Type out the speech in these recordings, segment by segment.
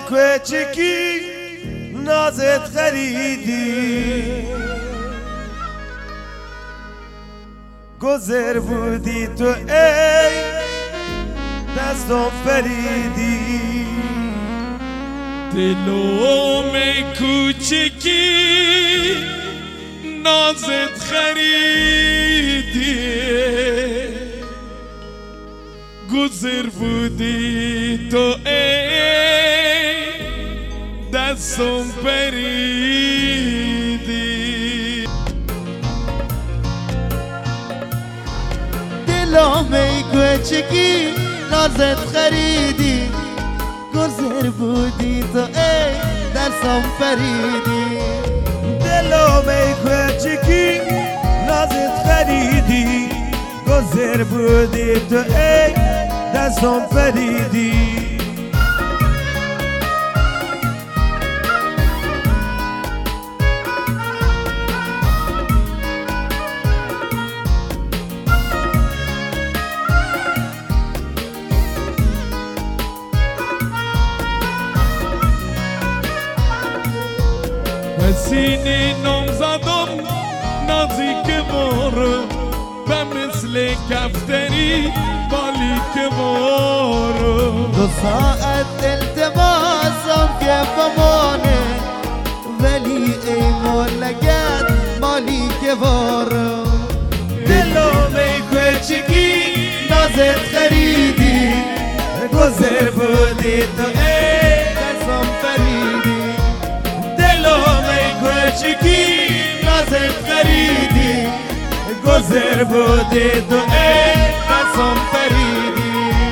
کوچکی نازت خریدی گذر بودی تو ای دستم فریدی دلم کوچکی نازت خریدی گذر بودی تو ای دستم پریدی دلم کوچکی نازت خریدی گذر بودی تو ای دستم پریدی دلم کوچکی نازت خریدی گذر بودی تو ای دستم فریدی سینه نام زدم نازیک بارو و مثل کفتری بالیک بارو دو ساعت التماسم که بمانه ولی ای مولگت مالیک بارو دلم کوچکی نازت خریدی گذر بودی تو ای دستم پریدی دلم کوچکی نازت خریدی گذر بودی تو ای دستم پریدی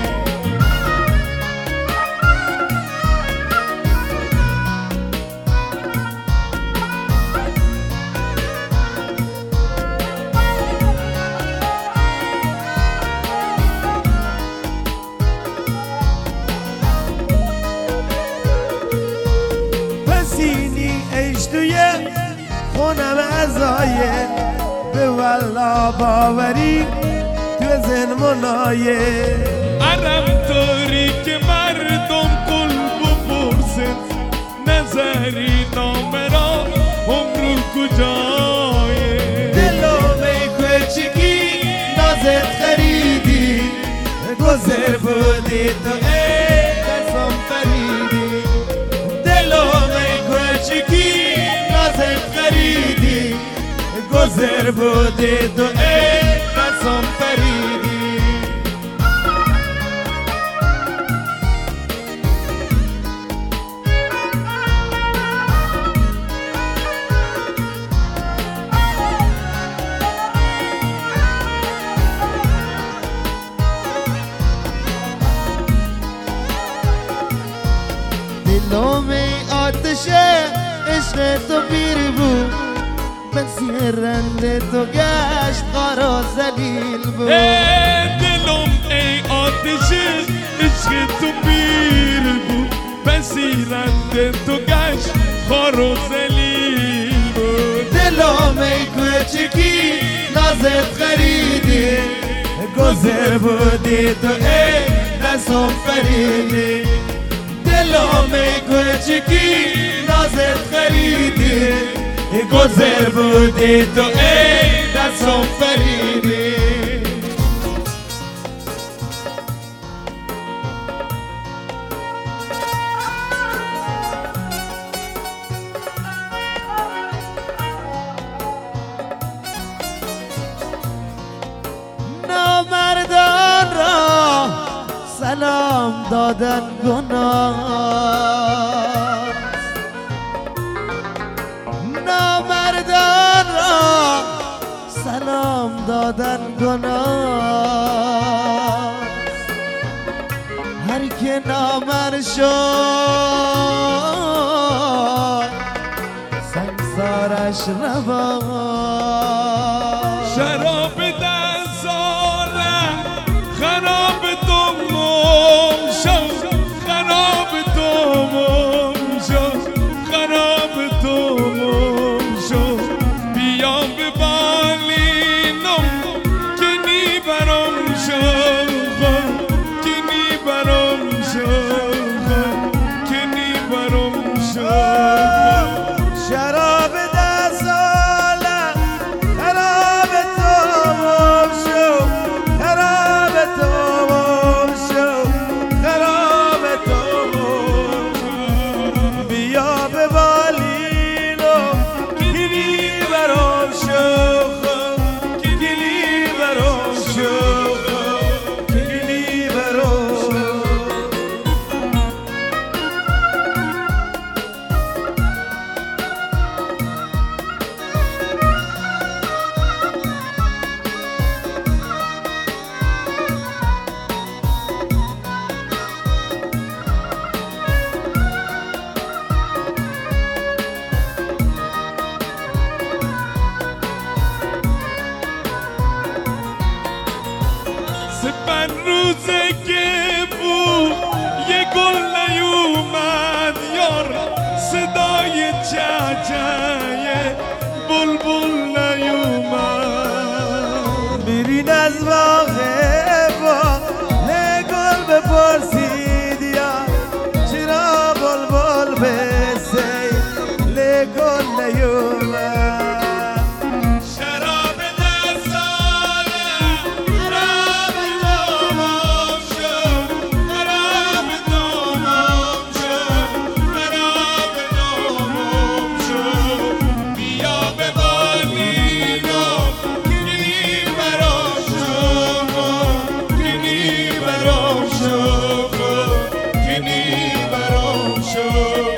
پسینی ایش توی خونم ازایه به والا باوری تو زن منایه عرم طوری که مردم قلب بپرسن نظری نامه را عمرو کجایه دلم کوچکی نازت خریدی گذر بودی تو ای دستم پریدی دلم کوچکی نازت خریدی گذر بودی تو ای دستم پریدی دلم آتشه عشق تو پیر بود مسیر رند تو گشت قارا زلیل بود دلم ای آتش عشق تو پیر بود بسیرند تو گشت خار و ذلیل بود دلم کوچکی نازت خریدی گذر بودی تو ای دستم فریدی دلم کوچکی نازت خریدی گذر بودی تو ای دستم فریدی نامردان را سلام دادن گناه نامردان را سلام دادن گناه هر که نامرد شد سنگسارش روا شراب دستارم خراب تو مم شد خراب تو مم شد خراب تو مم شد بیا به بالینم که نی برام شد که نی برام شد که نی پرسید یا چرا بلبل بسی لگل نیومد شراب دستانه خراب دومم شد خراب دومم شد خراب دومم شد بیا به بالینو گلی برام شد گلی برام شد گلی برام شد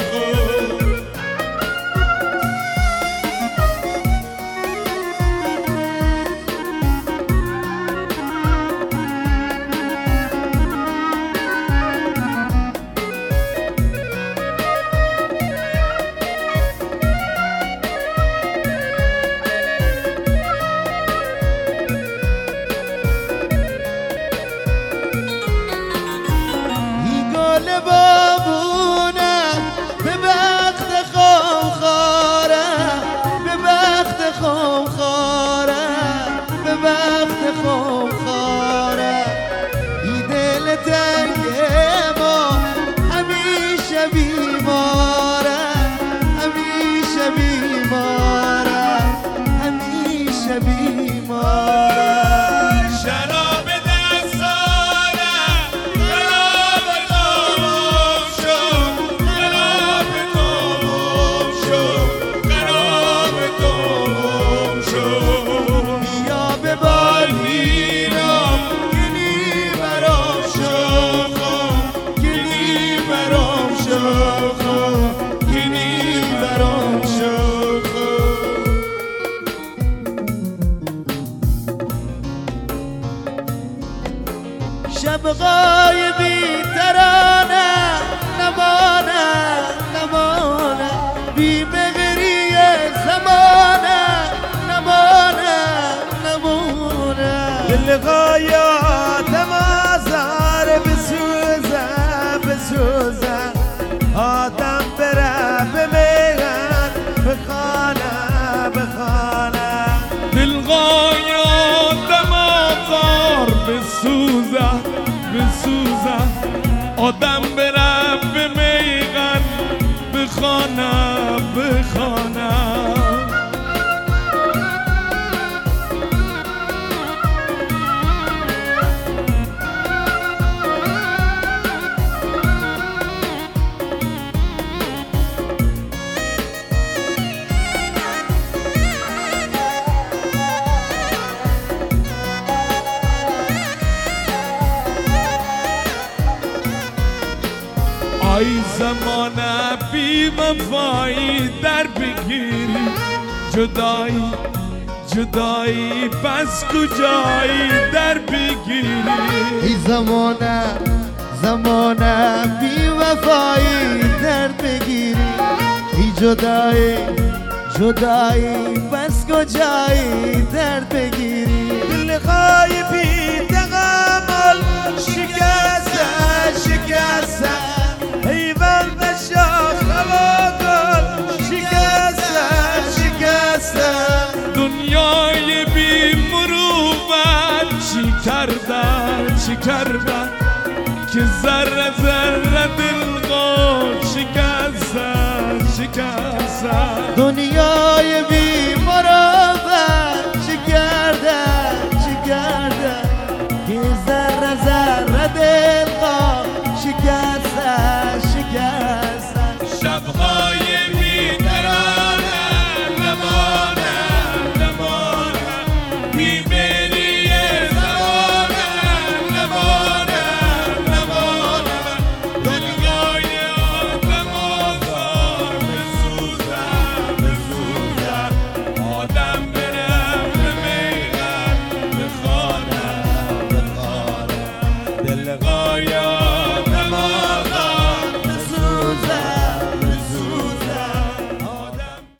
گل بابونه به بخت خمخاره به بخت خمخاره به بخت خمخاره ای دل تنگ ما همیشه بیماره همیشه بیماره همیشه بیماره شراب دستانه خراب دومم شد خراب دومم شد خراب دومم شد بیا به بالینم گلی برام شد گلی برام شد گلی برام شد شب غایبی ترانه نمانه نمانه بی بغریه زمانه نمانه نمانه دل غایاتم آزار بسوزه بسوزه آدم بره به میغن بخانه بخانه دلغایاتم آزار بسوزه بسوزه آدم بره به میغن بخانه بخانه ای زمانه بی وفایی در بگیری جدایی جدایی پس کجایی در بگیری ای زمانه زمانه بی وفایی در بگیری ای جدایی جدایی بس کجایی در بگیری دل غایبی تغامل شکسته شکسته حیوان به شاخ هوا گل شکسته شکسته دنیای بی مروت چی کردن که ذره ذره دل شکستن شکستن دنیای بی